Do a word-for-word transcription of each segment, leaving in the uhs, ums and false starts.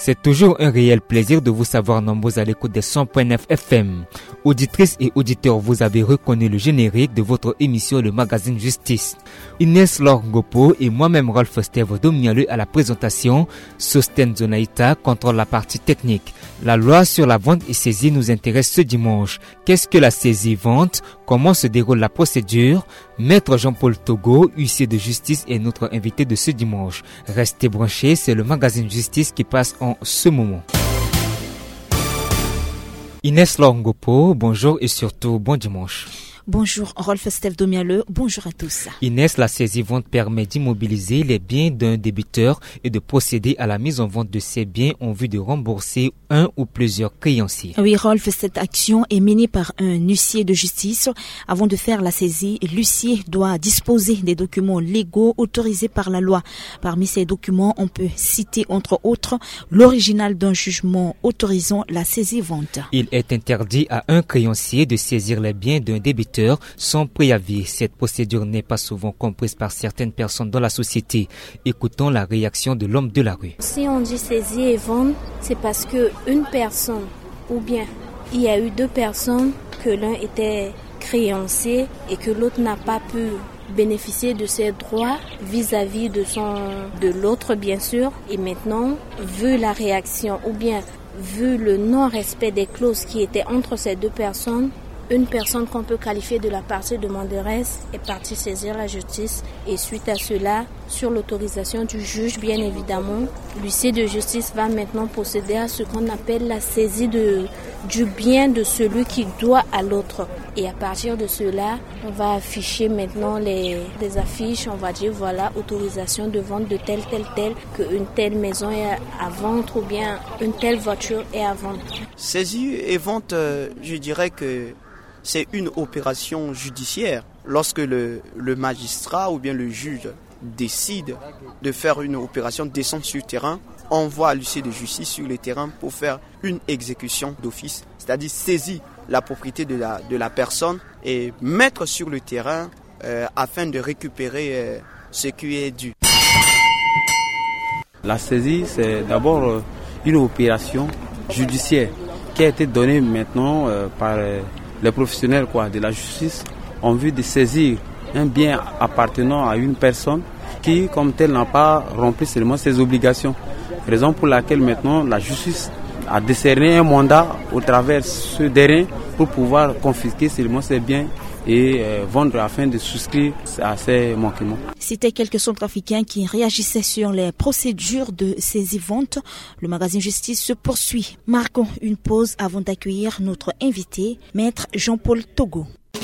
C'est toujours un réel plaisir de vous savoir nombreux à l'écoute des cent point neuf F M. Auditrices et auditeurs, vous avez reconnu le générique de votre émission Le Magazine Justice. Inès Lorgopo et moi-même Rolf Steve Domialeux à la présentation, Sosten Zonaïta contrôle la partie technique. La loi sur la vente et saisie nous intéresse ce dimanche. Qu'est-ce que la saisie-vente? Comment se déroule la procédure? Maître Jean-Paul Togo, huissier de justice, est notre invité de ce dimanche. Restez branchés, c'est le magazine Justice qui passe en ce moment. Inès Lorgopo, bonjour et surtout bon dimanche. Bonjour Rolf Steve Domialeux, bonjour à tous. Inès, la saisie-vente permet d'immobiliser les biens d'un débiteur et de procéder à la mise en vente de ces biens en vue de rembourser un ou plusieurs créanciers. Oui Rolf, cette action est menée par un huissier de justice. Avant de faire la saisie, l'huissier doit disposer des documents légaux autorisés par la loi. Parmi ces documents, on peut citer entre autres l'original d'un jugement autorisant la saisie-vente. Il est interdit à un créancier de saisir les biens d'un débiteur sans préavis. Cette procédure n'est pas souvent comprise par certaines personnes dans la société. Écoutons la réaction de l'homme de la rue. Si on dit saisir et vendre, c'est parce que une personne, ou bien il y a eu deux personnes, que l'un était créancier et que l'autre n'a pas pu bénéficier de ses droits vis-à-vis de son, de l'autre bien sûr. Et maintenant, vu la réaction ou bien vu le non-respect des clauses qui étaient entre ces deux personnes, une personne qu'on peut qualifier de la partie demanderesse est partie saisir la justice et suite à cela, sur l'autorisation du juge, bien évidemment, l'huissier de justice va maintenant procéder à ce qu'on appelle la saisie de, du bien de celui qui doit à l'autre. Et à partir de cela, on va afficher maintenant les, les affiches, on va dire voilà, autorisation de vente de telle, telle, telle, qu'une telle maison est à vendre ou bien une telle voiture est à vendre. Saisie et vente, euh, je dirais que c'est une opération judiciaire. Lorsque le, le magistrat ou bien le juge décide de faire une opération de descente sur le terrain, envoie l'huissier de justice sur le terrain pour faire une exécution d'office, c'est-à-dire saisir la propriété de la, de la personne et mettre sur le terrain euh, afin de récupérer euh, ce qui est dû. La saisie, c'est d'abord une opération judiciaire qui a été donnée maintenant euh, par euh, les professionnels quoi, de la justice en vue de saisir un bien appartenant à une personne qui, comme telle, n'a pas rempli seulement ses obligations. Raison pour laquelle maintenant la justice a décerné un mandat au travers de ce dernier pour pouvoir confisquer seulement ces biens et euh, vendre afin de souscrire à ces manquements. C'était quelques centrafricains qui réagissaient sur les procédures de saisie-vente. Le magazine Justice se poursuit. Marquons une pause avant d'accueillir notre invité, Maître Jean-Paul Togo.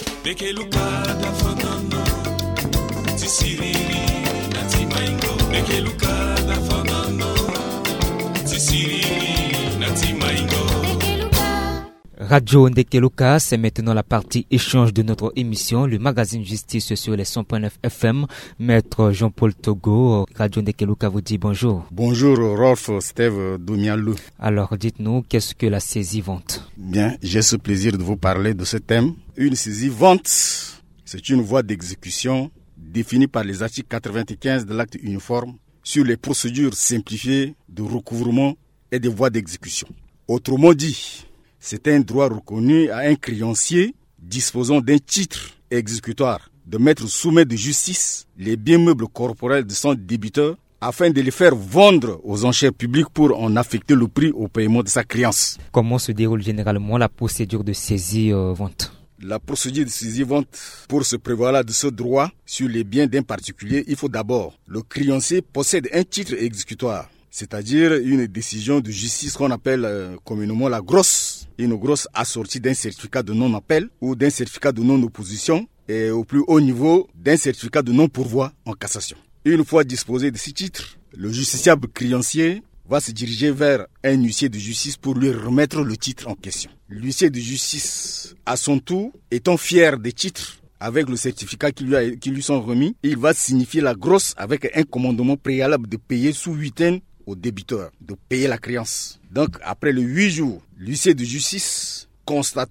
Radio Ndekeluka, c'est maintenant la partie échange de notre émission, le magazine Justice sur les cent point neuf F M. Maître Jean-Paul Togo, Radio Ndekeluka vous dit bonjour. Bonjour Rolf Steve Domialeux. Alors dites-nous, qu'est-ce que la saisie-vente? Bien, j'ai ce plaisir de vous parler de ce thème. Une saisie-vente, c'est une voie d'exécution définie par les articles quatre-vingt-quinze de l'acte uniforme sur les procédures simplifiées de recouvrement et des voies d'exécution. Autrement dit, c'est un droit reconnu à un créancier disposant d'un titre exécutoire de mettre sous main de justice les biens meubles corporels de son débiteur afin de les faire vendre aux enchères publiques pour en affecter le prix au paiement de sa créance. Comment se déroule généralement la procédure de saisie-vente? La procédure de saisie-vente, pour se prévaloir de ce droit sur les biens d'un particulier, il faut d'abord le créancier possède un titre exécutoire, c'est-à-dire une décision de justice qu'on appelle euh, communément la grosse, une grosse assortie d'un certificat de non-appel ou d'un certificat de non-opposition et au plus haut niveau d'un certificat de non-pourvoi en cassation. Une fois disposé de ce titre, le justiciable créancier va se diriger vers un huissier de justice pour lui remettre le titre en question. L'huissier de justice, à son tour, étant fier des titres, avec le certificat qui lui, a, qui lui sont remis, il va signifier la grosse avec un commandement préalable de payer sous huitaine au débiteur, de payer la créance. Donc, après les huit jours, l'huissier de justice, constatant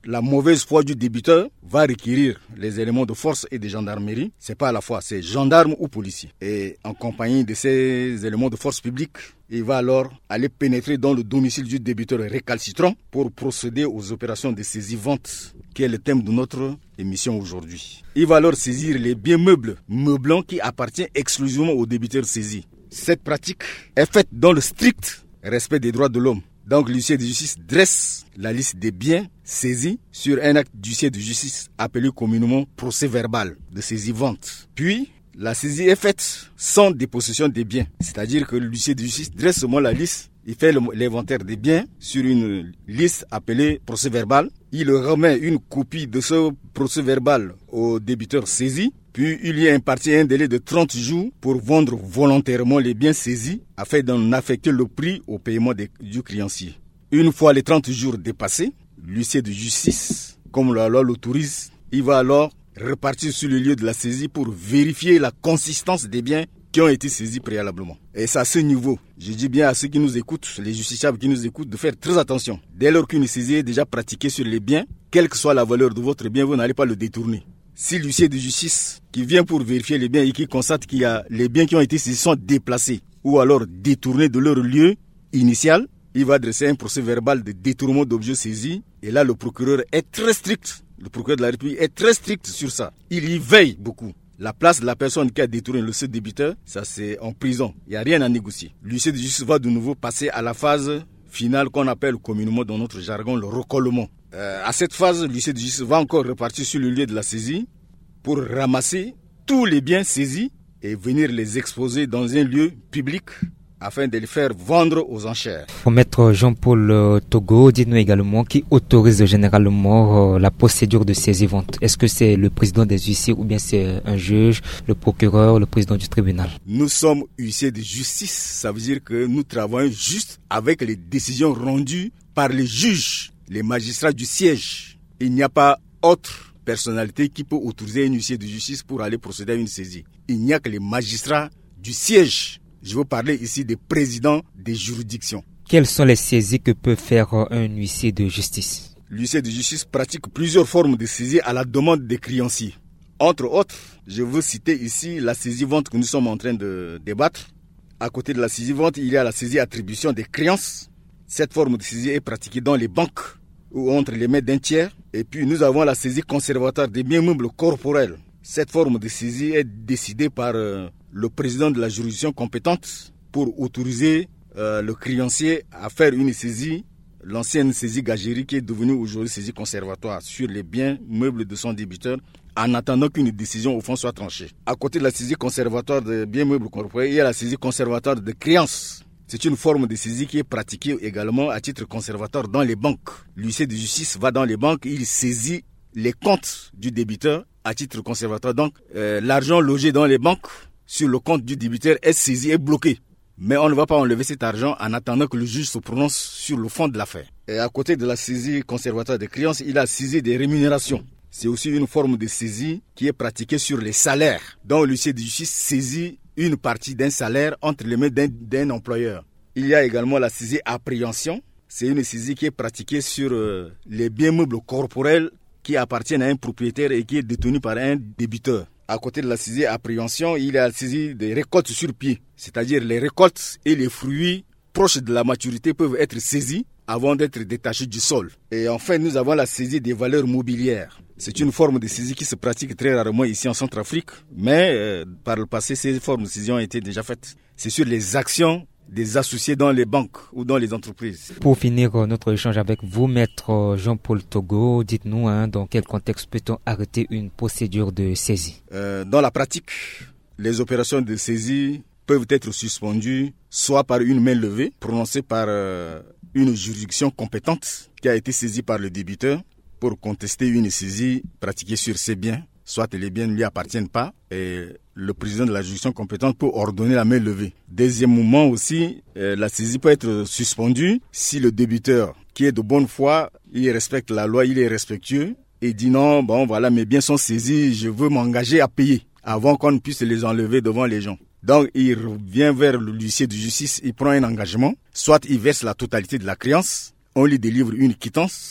la mauvaise foi du débiteur va requérir les éléments de force et de gendarmerie. C'est pas à la fois, c'est gendarme ou policier. Et en compagnie de ces éléments de force publique, il va alors aller pénétrer dans le domicile du débiteur récalcitrant pour procéder aux opérations de saisie-vente, qui est le thème de notre émission aujourd'hui. Il va alors saisir les biens meubles, meublants qui appartiennent exclusivement au débiteur saisi. Cette pratique est faite dans le strict respect des droits de l'homme. Donc l'huissier de justice dresse la liste des biens saisis sur un acte d'huissier de justice appelé communément procès verbal de saisie-vente. Puis, la saisie est faite sans dépossession des biens. C'est-à-dire que l'huissier de justice dresse seulement la liste, il fait l'inventaire des biens sur une liste appelée procès verbal. Il remet une copie de ce procès verbal au débiteur saisi. Puis il y a imparti un délai de trente jours pour vendre volontairement les biens saisis afin d'en affecter le prix au paiement des, du créancier. Une fois les trente jours dépassés, l'huissier de justice, comme la loi l'autorise, il va alors repartir sur le lieu de la saisie pour vérifier la consistance des biens qui ont été saisis préalablement. Et c'est à ce niveau, je dis bien à ceux qui nous écoutent, les justiciables qui nous écoutent, de faire très attention. Dès lors qu'une saisie est déjà pratiquée sur les biens, quelle que soit la valeur de votre bien, vous n'allez pas le détourner. Si l'huissier de justice qui vient pour vérifier les biens et qui constate qu'il y a les biens qui ont été saisis sont déplacés ou alors détournés de leur lieu initial, il va dresser un procès verbal de détournement d'objets saisis. Et là, le procureur est très strict. Le procureur de la République est très strict sur ça. Il y veille beaucoup. La place de la personne qui a détourné le seul débiteur, ça c'est en prison. Il n'y a rien à négocier. L'huissier de justice va de nouveau passer à la phase finale qu'on appelle communément dans notre jargon le recollement. Euh, à cette phase, l'huissier de justice va encore repartir sur le lieu de la saisie pour ramasser tous les biens saisis et venir les exposer dans un lieu public afin de les faire vendre aux enchères. Pour maître Jean-Paul euh, Togo, dites-nous également qui autorise généralement euh, la procédure de saisie-vente. Est-ce que c'est le président des huissiers ou bien c'est un juge, le procureur, le président du tribunal? Nous sommes huissiers de justice, ça veut dire que nous travaillons juste avec les décisions rendues par les juges, les magistrats du siège. Il n'y a pas autre personnalité qui peut autoriser un huissier de justice pour aller procéder à une saisie. Il n'y a que les magistrats du siège. Je veux parler ici des présidents des juridictions. Quelles sont les saisies que peut faire un huissier de justice? L'huissier de justice pratique plusieurs formes de saisie à la demande des créanciers. Entre autres, je veux citer ici la saisie-vente que nous sommes en train de débattre. À côté de la saisie-vente, il y a la saisie-attribution des créances. Cette forme de saisie est pratiquée dans les banques ou entre les mains d'un tiers. Et puis nous avons la saisie conservatoire des biens meubles corporels. Cette forme de saisie est décidée par euh, le président de la juridiction compétente pour autoriser euh, le créancier à faire une saisie, l'ancienne saisie gagerie qui est devenue aujourd'hui saisie conservatoire sur les biens meubles de son débiteur en attendant qu'une décision au fond soit tranchée. À côté de la saisie conservatoire des biens meubles corporels, il y a la saisie conservatoire de créances. C'est une forme de saisie qui est pratiquée également à titre conservatoire dans les banques. L'huissier de justice va dans les banques, il saisit les comptes du débiteur à titre conservatoire. Donc, euh, l'argent logé dans les banques sur le compte du débiteur est saisi et bloqué. Mais on ne va pas enlever cet argent en attendant que le juge se prononce sur le fond de l'affaire. Et à côté de la saisie conservatoire des créances, il a saisi des rémunérations. C'est aussi une forme de saisie qui est pratiquée sur les salaires, dont l'huissier de justice saisit une partie d'un salaire entre les mains d'un, d'un employeur. Il y a également la saisie appréhension. C'est une saisie qui est pratiquée sur euh, les biens meubles corporels qui appartiennent à un propriétaire et qui est détenu par un débiteur. À côté de la saisie appréhension, il y a la saisie des récoltes sur pied. C'est-à-dire les récoltes et les fruits proches de la maturité peuvent être saisis avant d'être détachés du sol. Et enfin, nous avons la saisie des valeurs mobilières. C'est une forme de saisie qui se pratique très rarement ici en Centrafrique, mais euh, par le passé, ces formes de saisie ont été déjà faites. C'est sur les actions des associés dans les banques ou dans les entreprises. Pour finir euh, notre échange avec vous, maître Jean-Paul Togo, dites-nous hein, dans quel contexte peut-on arrêter une procédure de saisie? euh, Dans la pratique, les opérations de saisie peuvent être suspendues soit par une main levée prononcée par euh, une juridiction compétente qui a été saisie par le débiteur pour contester une saisie pratiquée sur ses biens, soit les biens ne lui appartiennent pas et le président de la juridiction compétente peut ordonner la main levée. Deuxièmement aussi, euh, la saisie peut être suspendue si le débiteur, qui est de bonne foi, il respecte la loi, il est respectueux et dit non, bon voilà, mes biens sont saisis, je veux m'engager à payer avant qu'on ne puisse les enlever devant les gens. Donc il revient vers l'huissier de justice, il prend un engagement, soit il verse la totalité de la créance, on lui délivre une quittance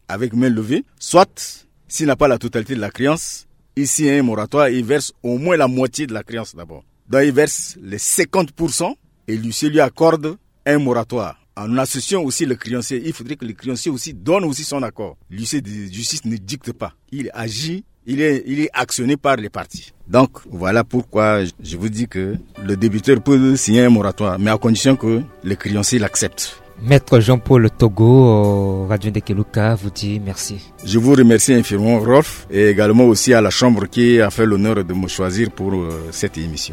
avec main levée, soit, s'il n'a pas la totalité de la créance, ici il y a un moratoire, il verse au moins la moitié de la créance d'abord. Donc il verse les cinquante pour cent et l'huissier lui accorde un moratoire. En associant aussi le créancier, il faudrait que le créancier aussi donne aussi son accord. L'huissier de justice ne dicte pas. Il agit, il est, il est actionné par les parties. Donc voilà pourquoi je vous dis que le débiteur peut signer un moratoire, mais à condition que le créancier l'accepte. Maître Jean-Paul Togo, Radio Ndekeluka, vous dit merci. Je vous remercie infiniment, Rolf, et également aussi à la Chambre qui a fait l'honneur de me choisir pour euh, cette émission.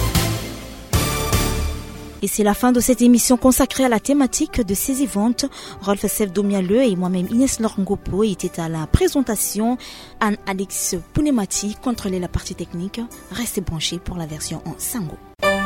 Et c'est la fin de cette émission consacrée à la thématique de saisie-vente. Rolf Sevdomialeux et moi-même Inès Lorngopo étaient à la présentation. Anne-Alix Pounemati contrôlait la partie technique. Restez branchés pour la version en sango.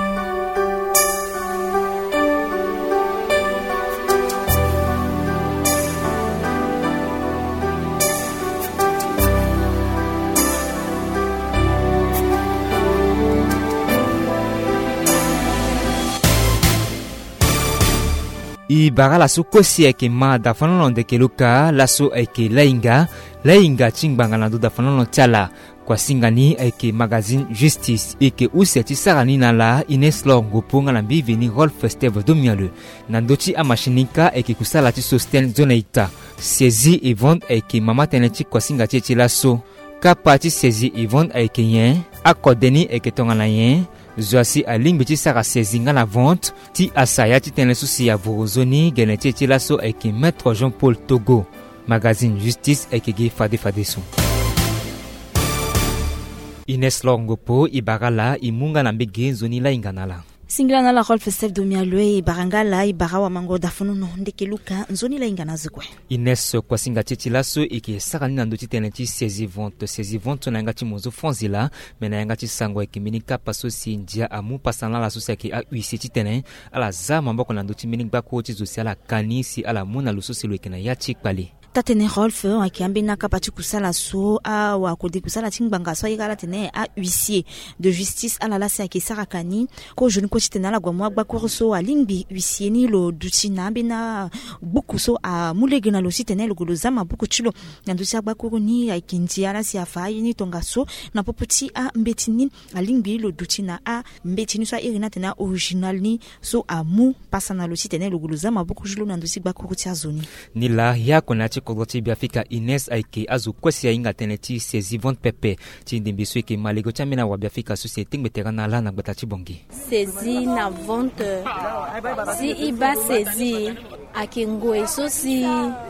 I bara la su kosi eke ma da fanono de keluka la su eke lainga lainga chingbanga na do da fanono chala kwa singani eke magazine Justice eke useti sarani na la Ines Longo nga na biveni Rolf Steve Domialeux na ndochi amashinika eke kusala ti sosten zoneita saisie et vente eke mama teneti kwa singa ti la so kapa ti saisie et vente eke yen akodeni eke tonga na yen Zoasi a ligne petit sara saisinga la vente ti asaya ti ten le souci à vorozoni geneti ti laso avec maître Jean-Paul Togo magazine Justice avec ge fade fade so Ines Longopo ibarala imunga na mbege zoni la inganala Singlana la Rolf Sevdomialeux et barangala ibarawa mango dafununo ndekeluka nzoni la ingana zikwe Ines kwa singa titi laso eke sarani na ndoti teneti saisie vente saisie vente na ngati mozo fonzila mena ngati sango eke minika paso si ndia amu pasana la sosia ke a huissier ti tenen ala za mamboko na ndoti minika ko ti social kani si ala mona lo sosi lo eke na yachi kwali Tatene Rolf akiambi na kapati kusala so a wa kodi kusala tingbanga so yigala tene a huissier de justice ala la sa ki sarakani ko jeune ko titena la gwa gba korso a lingbi huissier ni lo dutina bina buku so a mulege na lo titene lo golo zama buku chilo na dusia gba ko ni a kindia la si afa ni tonga so na popoti a mbetini a lingbi lo dutina a mbetini so irina tena original ni so a mu pasana lo titene lo golo zama buku chilo na dusia gba ko tia zoni ni la ya konati kodoti biafika Ines aike azu kwesi ya inga teneti saisie vente pepe ti ndimbiso eke malego chamena wa biafika société ngbeterana la na gbatachi bongi saisie na vente si iba saisie akengo esosi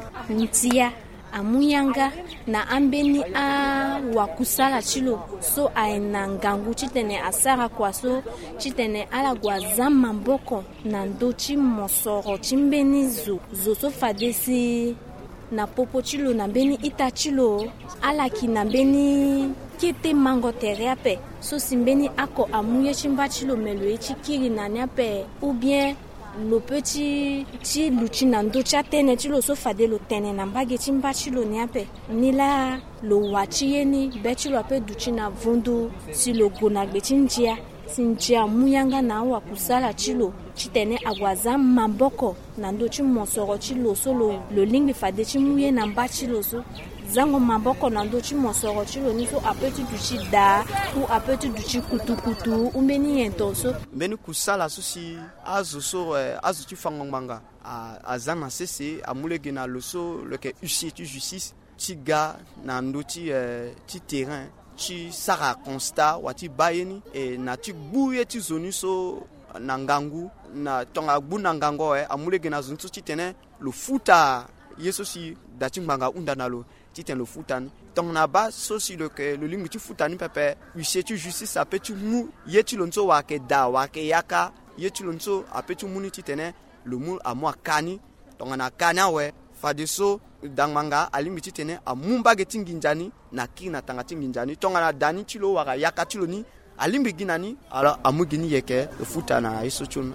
ntia amuyanga na ambeni a wakusala chilo so aena ngangu chitene asara kwa so chitene ala gwa zama mboko na ndochi mosoro chimbeni zo zo so fadesi na popo chilo na beni ita chilo ala ki na beni kete mango tereape so simbeni ako amuye chimba chilo melo chikiri na nyape ou bien lo petit ti luchina ndo cha tene chilo so fade lo tene na mbage chimba chilo nyape nila lo wachi yeni be chilo ape duchina vundu si lo gona gbe chinjia sinjia muyanga na wa kusala chilo chitene agwaza mamboko na ndo chi mosoro chilo so lo lo lingbi fade chi muye na mba chilo so zango mamboko na ndo chi mosoro chilo ni so apeti duchi da ou apeti duchi kutu kutu umbeni yento so mbeni kusala so si azu so eh, azu chi fangongmanga a azana sese amulege na loso le ke huissier tu justice ti ga na ndo ti eh, ti terrain ti sara constat wati bayeni e na ti buye ti zoni so na ngangu na tonga gbu na ngango e amulege na zoni so ti tene lo futa yeso si dati mbanga unda na lo ti tene lo futa ni tonga na ba so si lo ke lo lingu ti futa ni pepe huissier ti justice ape ti mu ye ti lo nso wa ke da wa ke yaka ye ti lo nso ape ti mu ni ti tene lo mu amu akani tonga na kani awe fade so dangmanga alimbi ti tene amumba ge tinginjani na ki na tanga tinginjani tonga na dani chilo waka yaka chilo ni alimbi ginani ala amugini yeke futa na iso chuna.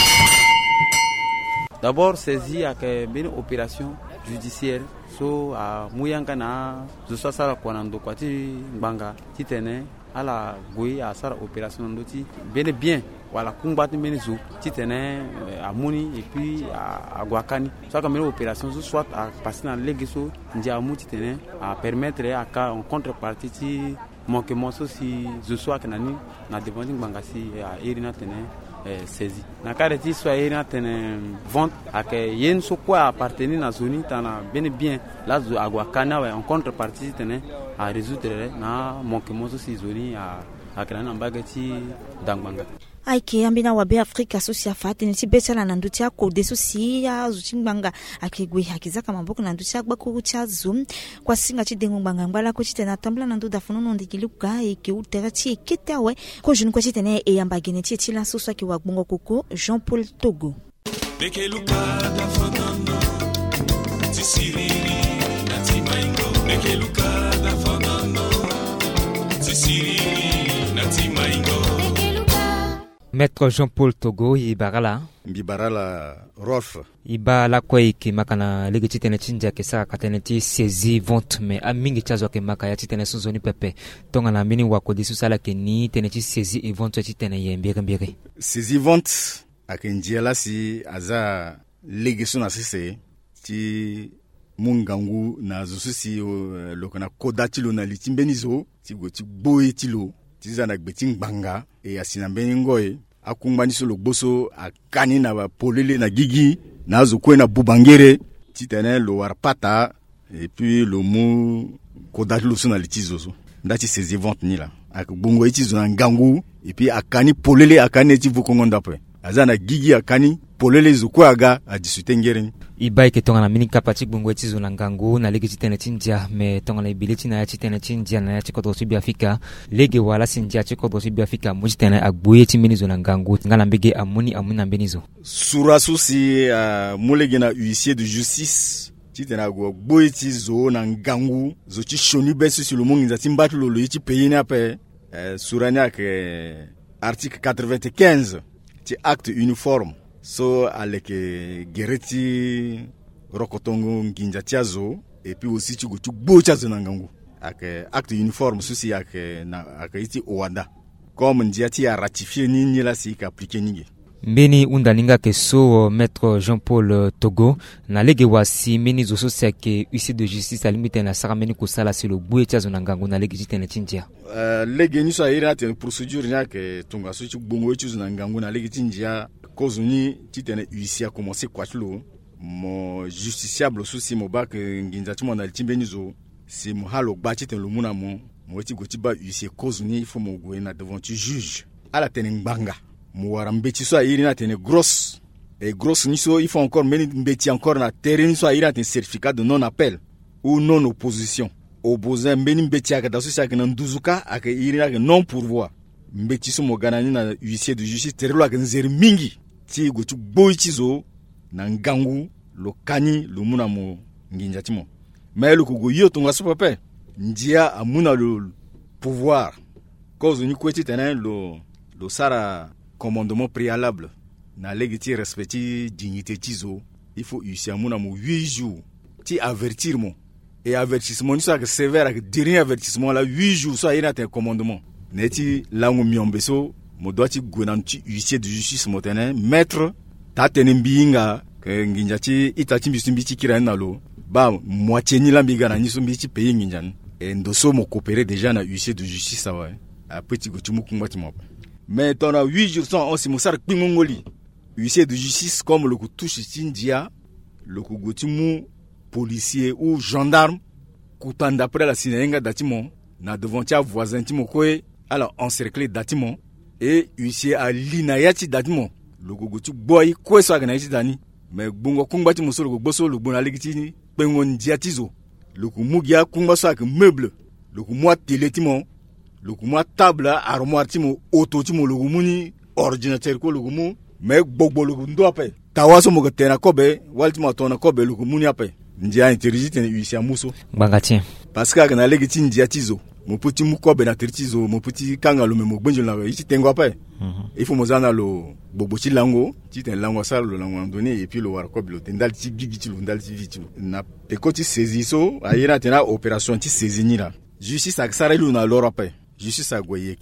D'abord saisie avec une opération judiciaire so a muyanga na zo sala kwana ndo kwati mbanga ti tene ala goyi a sara opération ndoti bene bien voilà kumbat menizo titene à Moni et puis à Guakani soit comme une opération soit à passer dans l'église ndia mu titene à permettre à cas en contrepartie ti manquement si je sois que nani na devant bangasi à irina tene saisi na kare ti soit irina tene vente à que yen so quoi appartenir na zone tana bien bien là à Guakani en contrepartie tene à résoudre na manquement si zone à à kana mbagati dangbanga aike ambina wabe Afrika sosia fati ni tibetala na nduti yako deso siya zuchimbanga akigwe hakizaka maboko na nduti yakba ku chazu kwa singa chidengo mbanga ngala ko chitena tambla na nduda funono ndikiluka eke utera chi ketawe ko junu ko chitene e yambagene chi chila soso ki wagbongo koko Jean-Paul Togo Bekeluka da fanano tisiriri na timaingo Bekeluka da fanano tisiriri na timaingo Maître Jean-Paul Togo Ibarala Bibarala Rolf Ibala kwai ki makana ligi chitene chinja ke saka katene ti sezi vente me amingi chazo ke makaya chitene sunzoni pepe tonga na mini wako disu sala ke ni tene ti sezi e vente chitene yembere mbere sezi vente akenjela si aza ligi suna sise ti mungangu na zususi uh, lokana kodati lo na litimbenizo ti go ti boye ti lo ti zana gbeting banga e asina bengoy akumbani so lo boso akani na ba polele na gigi na zo na bubangere ti tene lo warpata et puis le mu kodati lo so na litizo ndati sezi vente ni la ak bongo iti zo na ngangu et puis akani polele akani ti vukongonda pe azana gigi akani polele zo ko aga a disutengere ibai ke tonga na mini kapati bongo iti zo na ngangu na legi titene tinja me tonga na ibiliti na ya titene tinja na ya chikodo sibi Afrika lege wala sinja chikodo sibi Afrika mu titene agbuye ti mini zo na ngangu ngala mbege amuni amuna mbenizo sura susi uh, mulege na huissier de justice titene go gboye ti zo na ngangu zo ti shoni besu sur le mongi ti mbatu lo lo ti payé na pe uh, surania ke article quatre-vingt-quinze ti acte uniforme so aleke gereti rokotongo nginja tiazo et puis aussi tu go tu bo tiazo nangangu ak acte uniforme souci ak na ak iti Oanda comme ndiati a ratifié ni ni la si ka appliquer ni mbeni undaninga ke so maître Jean-Paul Togo na lege wasi meni zo so seke huissier de justice a limite na sara meni ko sala sur le buye tiazo nangangu na lege jitene tinjia euh lege ni so ira te procédure nya ke tunga so tu bongo tiazo nangangu na lege tinjia kozuni titene huissier a commencé kwatlo mo justiciable souci mo bak nginza ti mo na timbenizo si mo halo gbachi te lo muna mo mo ti goti ba huissier kozuni il faut mo go na devant tu juge ala tene ngbanga mo wara mbeti so iri na tene grosse et grosse ni so il faut encore meni mbeti encore na terrain so iri na tene certificat de non appel ou non opposition opposant mbeni mbeti aka da so sa kana nduzuka aka iri na non pourvoi mbeti so mo ganani na huissier de justice terelo aka nzeri mingi ti go tu boy tizo na ngangu lo kani lo muna mo nginja timo mais le ko go yoto nga so pepe ndia amuna le pouvoir cause ni ko ti tenen lo lo sara commandement préalable na légiti respecti dignité tizo il faut huissier amuna mo huit jours ti avertir mo et avertissement ni ça que sévère avec dernier avertissement là huit jours ça ira te commandement neti langu miombeso mo doiti gonanti huissier de justice motene maître tatene mbinga ke nginjati itati mbisumbichi kirana lo ba moitié ni lambiga na niso mbichi pays nginjan et ndoso mo coopérer déjà na huissier de justice ça ouais après ti gotu mukungwati mo mais dans la huit jours on si mo sar pingongoli huissier de justice comme le coup touche tindia le coup gotu mu policier ou gendarme kutanda après la sinenga datimo na devant tia voisin timo koe alors encercler datimo et huissier a linayati datimo le gogotu boy ko so agana yati dani mais bungo kungbati musolo go boso le bona legitini pengon diatizo le ku mugia kungba so ak meuble le ku moi télétimo le ku moi table armoire timo auto timo le muni ordinateur ko le mu mais gbogbo le ndo ape tawaso mo tena kobe waltimo tona kobe le muni ape ndia interdit en huissier muso bangatien parce que agana legitini diatizo mon petit mukobe na tertizo mon petit kanga lo memo gbenjo la ici tengo apa il faut mozana lo bobochi lango ti ten lango sa lo lango donné et puis le war kobe lo tendal ti gigi ti lo ndal ti viti na pe koti saisiso ayira tena opération ti saisini la justice aksara lu na l'Europe justice agoyeke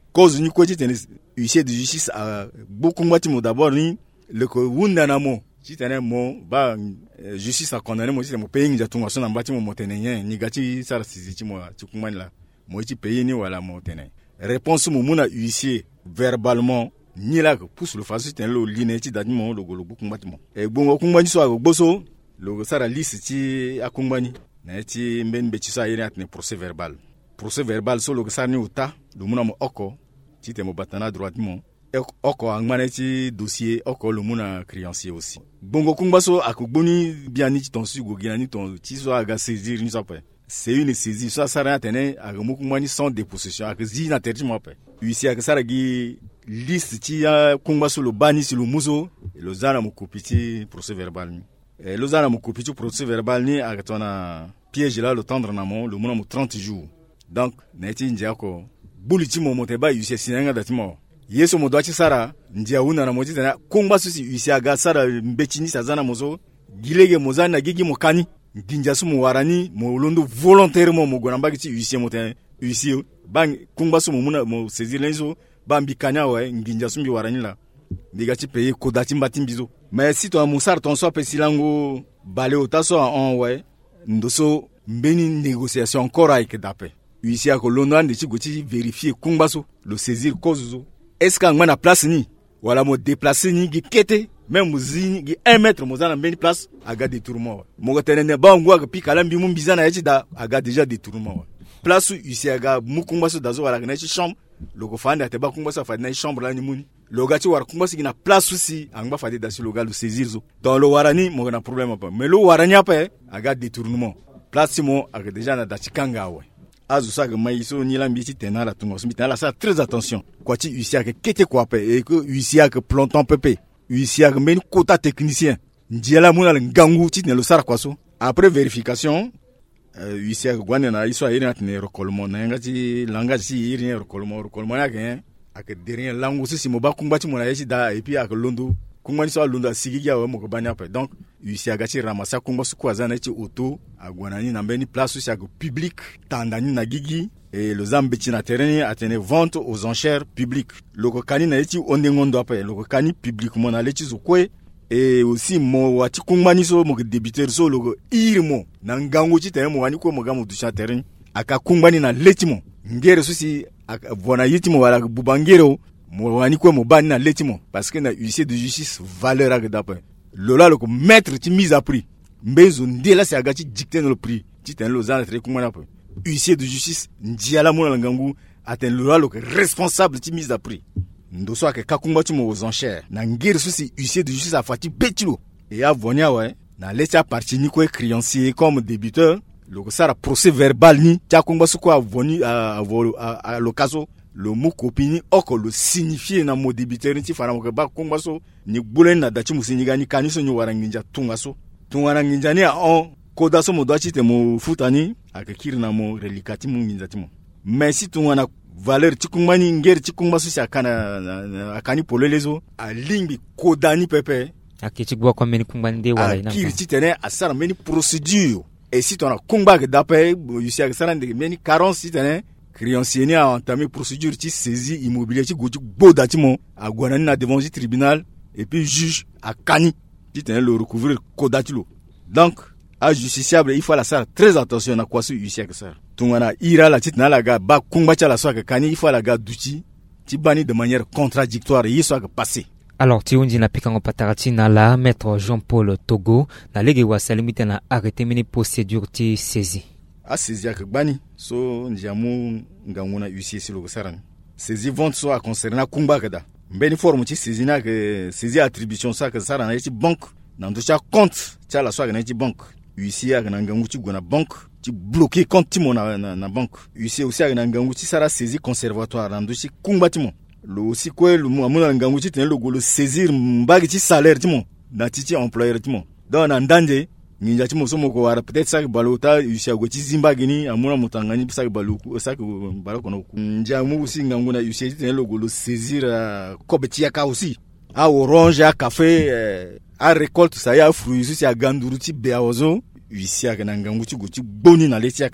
cause ni ko ti tene huissier de justice a beaucoup ngati mo d'abord ni le ko wunda na mo ti tene mo ba justice a condamné mo ti mo pays nja tunga so na mbati mo motenenye ni gati sara sisi ti mo ti kumani la mo ti pays ni wala mo tene réponse mo muna huissier verbalement ni la pousse le fasu tene lo lineti dati mo lo golo beaucoup ngati mo e bongo kumbani so a boso lo sara liste ti akumbani na ti mben be ti so ayene atne procès verbal procès verbal so lo sara ni uta lo muna mo oko ti te mo batana droit mo oko angmane ti dossier oko lo muna créancier aussi bongo kumbaso akugboni biani ti ton su go gina ni ton ti so aga saisir ni so pe c'est une saisie so sara tene aga mo kumani sans dépossession aga zi na terti mo pe huissier aga sara gi liste ti kumbaso lo bani si lo muso lo zana mo kopiti procès verbal ni e lo zana mo kopiti procès verbal ni aga tona piège là le tendre na mo lo muna mo trente jours donc na ti ndiako buliti mo moteba huissier sinanga datimo yeso mo doati sara ndia una na moti tana kumba susi huissier aga sara mbetini sazana mozo gilege mozana gigi mokani ndinja sumu warani mo londo volontairement mo gonamba ti huissier moten huissier bang kumba sumu muna mo saisir lenzo bambi kanya wa nginja sumbi warani la diga ti payer kodati mbati mbizo mais si to musar ton so pe silango balé otaso en ouais ndoso mbeni négociation encore avec dape huissier ko londo ndi ci goti vérifier kumbaso le saisir cause zo est-ce que ngana place ni wala mo déplacer ni gi kete même zini gi un mètre mo zana mbeni place aga détournement mo ko tenene ba ngwa ko pikala mbi mum bizana yati da aga déjà détournement place huissier aga mu kumbaso dazo wala na ci chambre le ko fanda te ba kumbaso fa na chambre la ni muni le gati war kumbaso gi na place aussi angba fa da sur le gars le saisir zo dans le warani mo na problème pas mais le warani apa aga détournement place mo aga déjà na da cikanga wa azu saga mai so ni lambi ti tenala tungo so mitala ça très attention quoi ti huissier que kete quoi pe et que huissier que planton pepe huissier que men quota technicien ndiela muna ngangu ti ne lo sara quoi so après vérification huissier que gwana na iso ayina tne recollement na ngati langage si irien recollement recollement ya gen ak derrière langu si mo ba kumbati mo na yesi da et puis ak londo kumani so londo sigigi ya mo ko banya pe donc huissier gati ramasa kumba su kwa zana ti auto agwanani na mbeni place aussi ak public tandani na gigi et le zambeti na terrain atene vente aux enchères publiques loko kani na ti ondengondo apa loko kani public mo na leti zokwe et aussi mo wati kumani so mo débiteur so loko irmo na ngango ti terrain mo wani ko mo gamu du terrain aka kumani na leti mo ngere susi vona yiti mo wala bubangero mo wani ko mo bani na leti mo parce que na huissier de justice valeur ak d'après lola loko mettre ti mise à prix mbezo ndela se agati dicter le prix ti ten lo zana tre kumana pe huissier de justice ndiala mo na ngangu aten lola loko responsable ti mise à prix ndoso ak kakumba ti mo aux enchères na ngir souci huissier de justice a fati betilo et a vonia ouais na leti a parti ni ko créancier comme débiteur loko sara procès verbal ni ti akumba su ko a voni a a l'occasion le mot copini oko le signifier na mo débiteur ti fana mo ba kumba so ni bulen na dachi musinyiga ni kaniso ni waranginja tunga so tunga nginja ni on koda so mo doati te mo futani ak kirna mo relikati mo nginja ti mo mais si tunga na valeur ti kumani ngeri ti kumba so si akana akani polelezo a limbi kodani pepe akiti gwa kwa meni kumbande wala ina kiri ti tene asara meni procédure et si tona kumba ke dape yusi ak sara de meni carence ti tene créancier a entamé procédure ti saisie immobilier ti goti boda ti mo agwanani na devant du tribunal et puis juge a kani ti tene le recouvrir kodati lo donc à justiciable il faut la faire très attention na quoi ce huissier que ça tungana ira la ti tena la ga ba kumba cha la so ka kani il faut la ga duti ti bani de manière contradictoire yi so ka passer. Alors ti undi na pikango patarati na la maître Jean-Paul Togo na lege wa salimite na arrêté mini procédure ti saisie a saisi ak bani so ndiamu nganguna huissier silo saran saisie vente so a concerner kumba kada mbeni forme ti saisie na que saisie attribution ça que saran na ti banque na ndo cha compte cha la so na ti banque huissier ak na ngangu ti gona banque ti bloquer compte ti mo na, na, na banque huissier aussi ak na ngangu ti sara saisie conservatoire na ndo ti kumba ti mo lo aussi ko lo mo amuna ngangu ti ten lo go lo saisir mbagi ti salaire ti mo na ti ti employeur ti mo donc na ndanje nginja ti mo so mo ko wara peut-être ça balota huissier go ti zimbagi ni amuna mutangani ça balu ça balo kono nja mo aussi ngangu na huissier ti ten lo go lo saisir kobeti aka aussi a orange a café a récolte ça ya fruits aussi a ganduru ti beaozo huissier ak na ngangu ti go ti boni na leti aka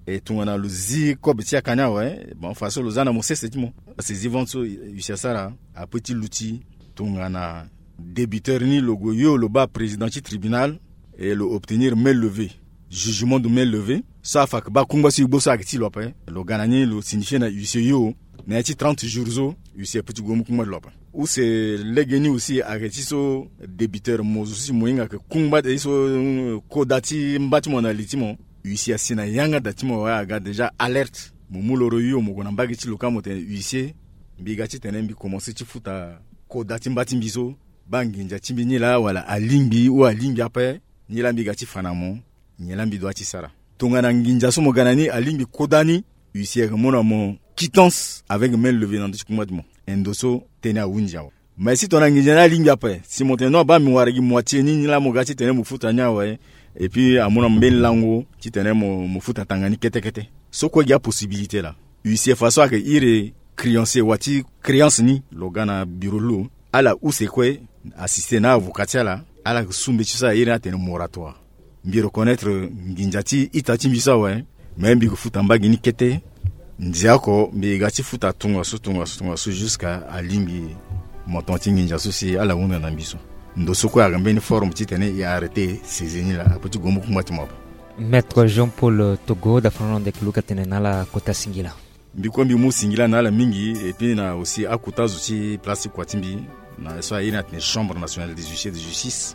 et tungana luzi ko betia kanya ouais bon façon lozana mo c'est mo ces events usia sara a petit l'outil tungana débiteur ni logo yo le bas président du tribunal et le obtenir main levée jugement de main levée ça fa ba kumba si bosa akiti lopa le ganani le signifie na usia yo na ti trente jours zo usia petit gomu kumba lopa ou c'est legeni aussi akiti so débiteur mo aussi moinga que kumba de so kodati mbati mo na litimo usia sina yanga datimo wa ga déjà alerte mumuloro yo mo kona mbagi ti lokamo te usia biga ti tenen bi commencer ti futa kodati mbati mbizo banginja timbini la wala alimbi ou alimbi après ni la biga ti fanamo ni la mbido ti sara tongana nginja so mo ganani alimbi kodani usia mona mo quittance avec main levée dans ti kumba mo endoso tena wunja mais si ton nginja na alimbi après si mo teno ba mi waragi moitié ni la mo gati tenen mo futa nya ouais et puis à mon mbel lango ti tenen mo mo futa tangani kete kete so ko ya possibilité là usia façon que ire créancier wati créance ni logana bureau lo ala où c'est quoi assister na avocat là ala sumbe ci ça ire atene moratoire mbi reconnaître nginjati itati mbisa ouais même bi futa mbagi ni kete ndiako mbi gati futa tunga so tunga so tunga so jusqu'à alimbi montanti nginja so si ala wona na mbiso ndo soko ya ngambeni forum titene ya arrêter ces ennemis là petit gomu kumati mabo Maître Jean-Paul Togo d'Afrique de Kiluka tenena la kota singila mbiko mbi mu singila na la mingi et puis na aussi akuta aussi place kwatimbi na so ina tene chambre nationale des huissiers de justice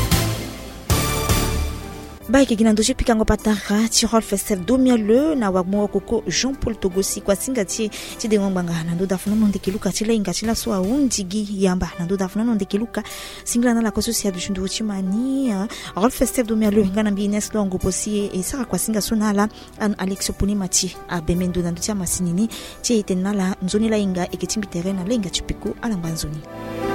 Baiki ginandoje pikango patara ti Rolf Stef Domiale na wagmo koko Jean-Paul Togo si kwa singati ti de ngombanga na ndo dafuna no ndekiluka ti la ingati la so undigi yamba na ndo dafuna no ndekiluka singla na la kososia du jundu ti mani Rolf Stef Domiale ngana bi Ines longo posi e saka kwa singa sonala an Alex Ponimati a bemendo na ndo ti masinini ti etenala nzoni la inga eketimbi terrain na lenga ti piko ala mbanzoni